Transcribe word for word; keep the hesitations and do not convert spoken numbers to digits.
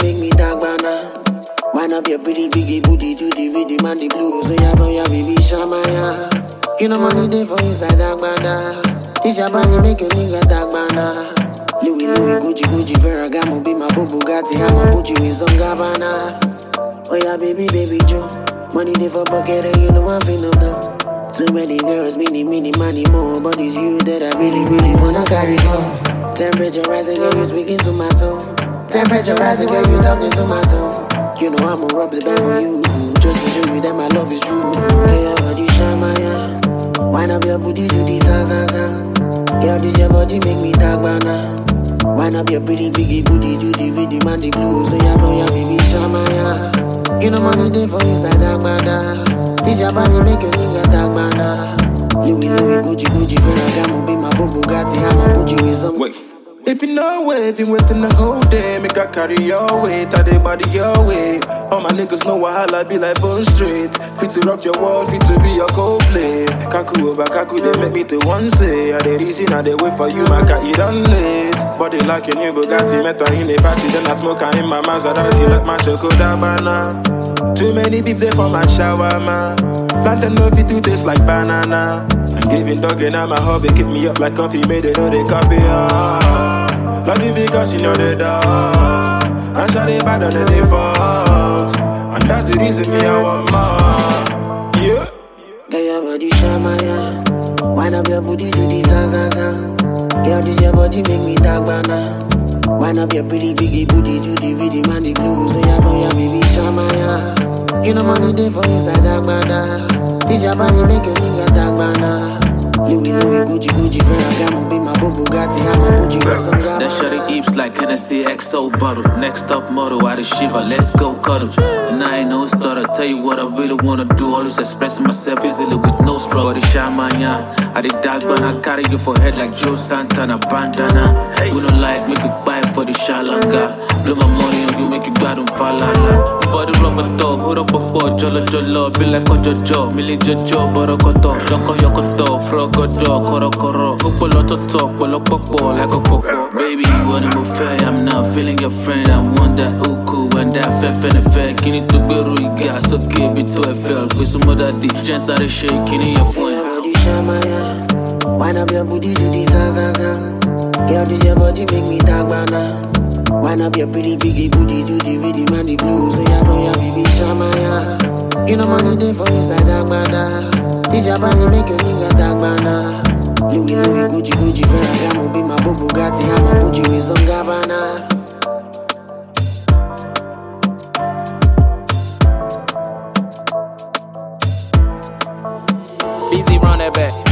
make me dark banana. Wind up your pretty biggie booty to the rhythm and the blues. So yeah, boy, yeah, baby, shamaya. You know money day for inside dark banana. This your body make a nigga dark banana. Louis, Louis, Gucci, Gucci, Ferragamo, be my boo Bugatti. I'ma put you in some Gabbana. Oh yeah, baby, baby Joe. Money day for bucket and you know I'm finna blow. Too many girls, many, many, money more. But it's you that I really, really wanna carry go. Temperature rising, girl, you speaking to my soul. Temperature rising, girl, you talking to my soul. You know I'ma rub the band on you, just to show you that my love is true. Yeah, body shamaya. Wind up your booty, do this, ah, ah, ah. Girl, this your body make me dark banana. Wind up your pretty biggie booty, do the rhythm and the blues. So yeah, boy, yeah, baby, shamaya. You know money day for inside dark banana. This your body make a nigga dark banana. Louis, Louis, Gucci, Gucci, Ferragamo, be my boo Bugatti. I'ma put you in some. Wait. It be no way, been waiting the whole day. Make I carry your weight, I dey body your way. All my niggas know I be like bone straight. Fit to rock your world, fit to be your co-play. Kaku over kaku, they make me to one say. I dey reason, I dey wait for you, my cat, you done late. Body like a new Bugatti, met her in a party. Then I smoke her in my Maserati like my Choco-Dabana. Too many beef there for my shawarma. Plantain no fit to taste like banana. And giving dog in my hobby, keep me up like coffee, made it know they copy. Oh. Love you because you know the dog. And try they bad on the default. And that's the reason me I want more. Yeah. Girl, your body shamaya. Wind up your booty, do this, ah, ah, ah. Girl, this your body make me dark banana. Wind up your pretty biggie booty, do the rhythm and the blues. So yeah, boy, yeah, baby, shamaya. You know money day for inside dark banana. This your body make a nigga dark banana. Louis, Louis, Gucci, Gucci, Ferragamo, be my boo Bugatti. I'ma put you in some Gabbana. That shorty eeps like Hennessy X O bottle. Next up model out of Shiva, let's go cuddle. And I ain't no starter, tell you what I really wanna do. Always expressing myself easily with no struggle. The shamanya, I did dark but I carry you for head like Joe Santana bandana. We don't like, make you buy for the shalanga. Blow my money on you, make you buy them falala. Body rubber dog, hold up a board, jollo jollo. Be like a jojo, milli jojo, borokoto. Joko yokoto, frogo dog, koro koro. Ukolo to talk, wolo popo, like a coco. Baby, you wanna move fair, I'm not feeling your friend. I want that uku, and that fe fe fe. Kini to be rude, gas, okay, be to a fell. With some other D, chance out of shake, kini your phone. Your body shamaya. Wind up your booty, do this, ah, ah, ah. Girl, this your body make me dark banana. Wind up your pretty biggie booty, do the rhythm and the blues. So yeah, boy, yeah, baby, shamaya. You know money day for inside dark banana. This your body make a nigga dark banana. Louis, Louis, Gucci, Gucci, Ferragamo, be my boo Bugatti. I'ma put you in some Gabbana. Easy, run that back.